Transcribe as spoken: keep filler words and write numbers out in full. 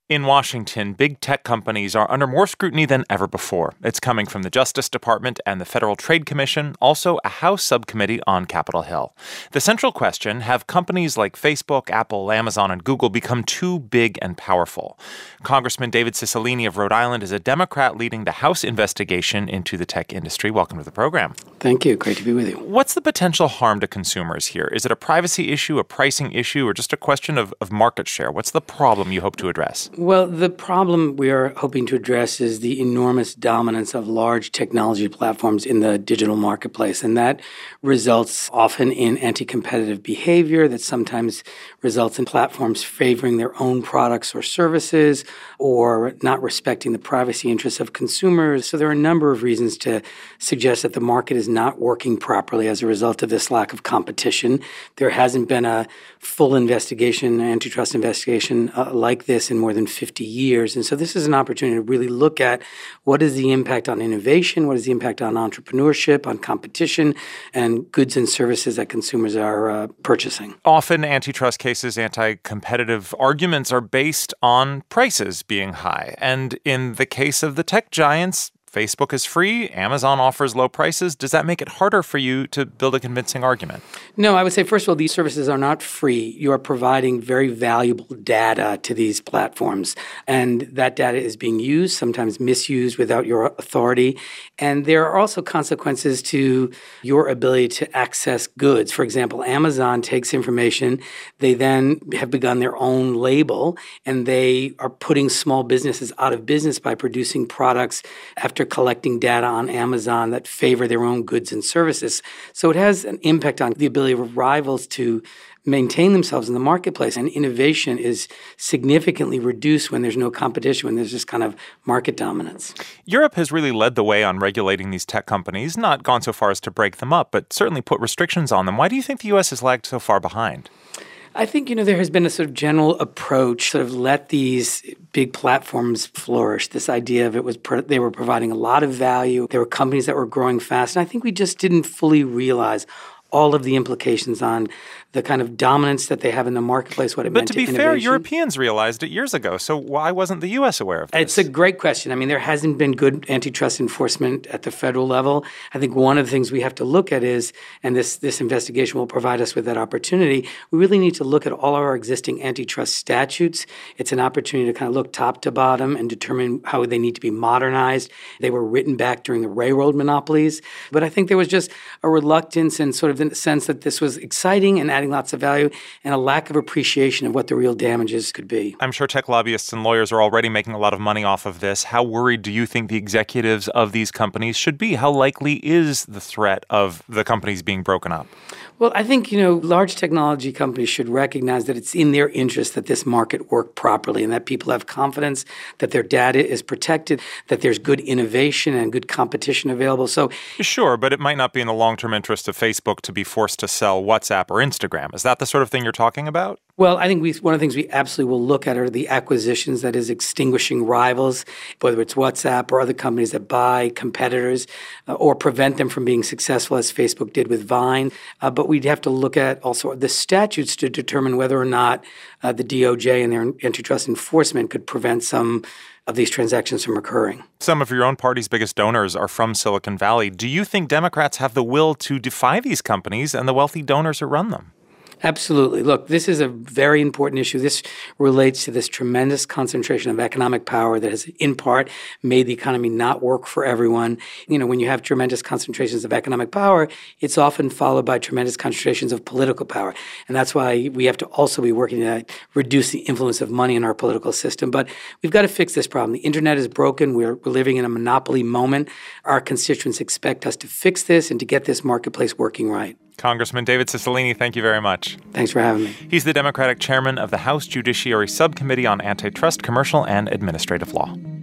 In Washington, big tech companies are under more scrutiny than ever before. It's coming from the Justice Department and the Federal Trade Commission, also a House subcommittee on Capitol Hill. The central question, have companies like Facebook, Apple, Amazon, and Google become too big and powerful? Congressman David Cicilline of Rhode Island is a Democrat leading the House investigation into the tech industry. Welcome to the program. Thank you. Great to be with you. What's the potential harm to consumers here? Is it a privacy issue, a pricing issue, or just a question of, of market share? What's the problem you hope to address? Well, the problem we are hoping to address is the enormous dominance of large technology platforms in the digital marketplace. And that results often in anti-competitive behavior that sometimes results in platforms favoring their own products or services or not respecting the privacy interests of consumers. So there are a number of reasons to suggest that the market is not working properly as a result of this lack of competition. There hasn't been a full investigation, antitrust investigation uh, like this in more than fifty years. And so this is an opportunity to really look at what is the impact on innovation, what is the impact on entrepreneurship, on competition, and goods and services that consumers are uh, purchasing. Often antitrust cases, anti-competitive arguments are based on prices being high. And in the case of the tech giants, Facebook is free, Amazon offers low prices. Does that make it harder for you to build a convincing argument? No, I would say, first of all, these services are not free. You are providing very valuable data to these platforms. And that data is being used, sometimes misused without your authority. And there are also consequences to your ability to access goods. For example, Amazon takes information. They then have begun their own label, and they are putting small businesses out of business by producing products after collecting data on Amazon that favor their own goods and services. So it has an impact on the ability of rivals to maintain themselves in the marketplace. And innovation is significantly reduced when there's no competition, when there's just kind of market dominance. Europe has really led the way on regulating these tech companies, not gone so far as to break them up, but certainly put restrictions on them. Why do you think the U S has lagged so far behind? I think, you know, there has been a sort of general approach, sort of let these big platforms flourish. This idea of it was pro- they were providing a lot of value. There were companies that were growing fast. And I think we just didn't fully realize all of the implications on the kind of dominance that they have in the marketplace, what it but meant to to be innovation. fair, Europeans realized it years ago. So why wasn't the U S aware of this? It's a great question. I mean, there hasn't been good antitrust enforcement at the federal level. I think one of the things we have to look at is, and this, this investigation will provide us with that opportunity, we really need to look at all of our existing antitrust statutes. It's an opportunity to kind of look top to bottom and determine how they need to be modernized. They were written back during the railroad monopolies. But I think there was just a reluctance and sort of the sense that this was exciting and adding lots of value, and a lack of appreciation of what the real damages could be. I'm sure tech lobbyists and lawyers are already making a lot of money off of this. How worried do you think the executives of these companies should be? How likely is the threat of the companies being broken up? Well, I think, you know, large technology companies should recognize that it's in their interest that this market work properly and that people have confidence that their data is protected, that there's good innovation and good competition available. So, sure, but it might not be in the long-term interest of Facebook to be forced to sell WhatsApp or Instagram. Is that the sort of thing you're talking about? Well, I think we, one of the things we absolutely will look at are the acquisitions, that is extinguishing rivals, whether it's WhatsApp or other companies that buy competitors uh, or prevent them from being successful, as Facebook did with Vine. Uh, but we'd have to look at also the statutes to determine whether or not uh, the D O J and their antitrust enforcement could prevent some of these transactions from occurring. Some of your own party's biggest donors are from Silicon Valley. Do you think Democrats have the will to defy these companies and the wealthy donors who run them? Absolutely. Look, this is a very important issue. This relates to this tremendous concentration of economic power that has, in part, made the economy not work for everyone. You know, when you have tremendous concentrations of economic power, it's often followed by tremendous concentrations of political power. And that's why we have to also be working to reduce the influence of money in our political system. But we've got to fix this problem. The internet is broken. We're, we're living in a monopoly moment. Our constituents expect us to fix this and to get this marketplace working right. Congressman David Cicilline, thank you very much. Thanks for having me. He's the Democratic chairman of the House Judiciary Subcommittee on Antitrust, Commercial, and Administrative Law.